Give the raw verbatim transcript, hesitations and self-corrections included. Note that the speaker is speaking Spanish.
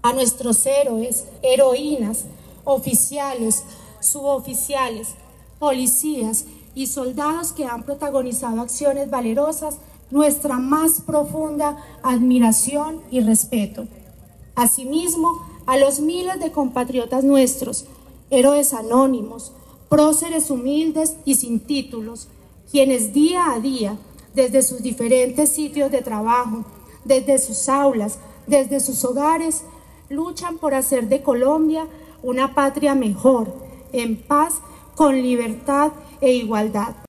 a nuestros héroes, heroínas, oficiales, suboficiales, policías y soldados que han protagonizado acciones valerosas, nuestra más profunda admiración y respeto. Asimismo, a los miles de compatriotas nuestros, héroes anónimos, próceres humildes y sin títulos, quienes día a día, desde sus diferentes sitios de trabajo, desde sus aulas, desde sus hogares, luchan por hacer de Colombia una patria mejor, en paz, con libertad e igualdad.